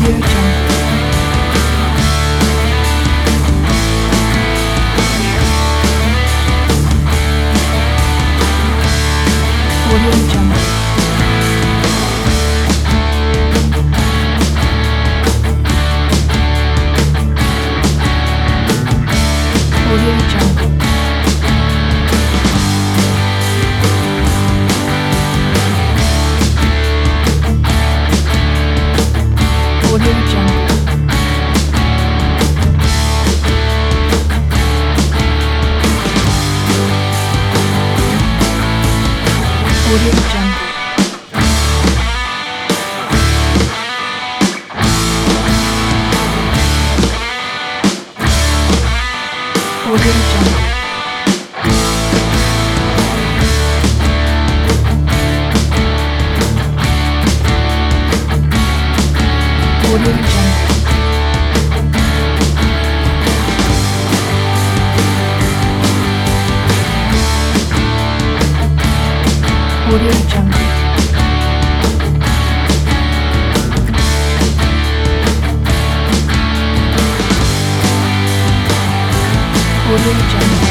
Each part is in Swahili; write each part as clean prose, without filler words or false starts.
Audio Jungle. Audio Jungle. Audio Jungle. Audio Jungle. Audio Jungle. Audio Jungle. Audio Jungle. Audio Jungle. Audio Jungle.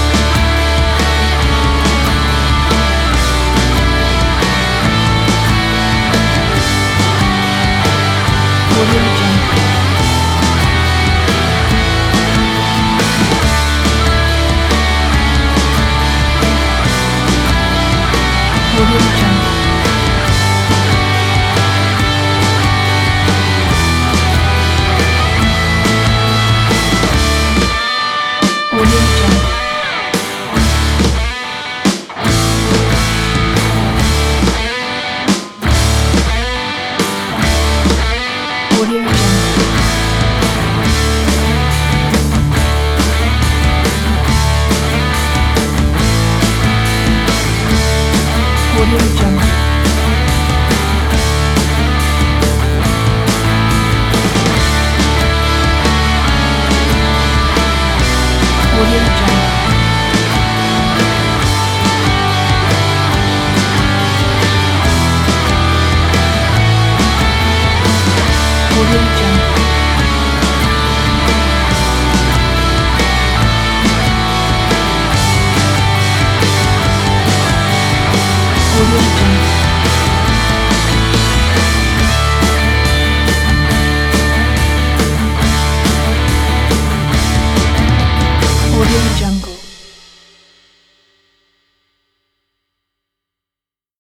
Audio Jungle. Audio Jungle. Audio Jungle. Audio Jungle. Audio Jungle. Audio Jungle. Audio Jungle. Audio Jungle. Audio Jungle.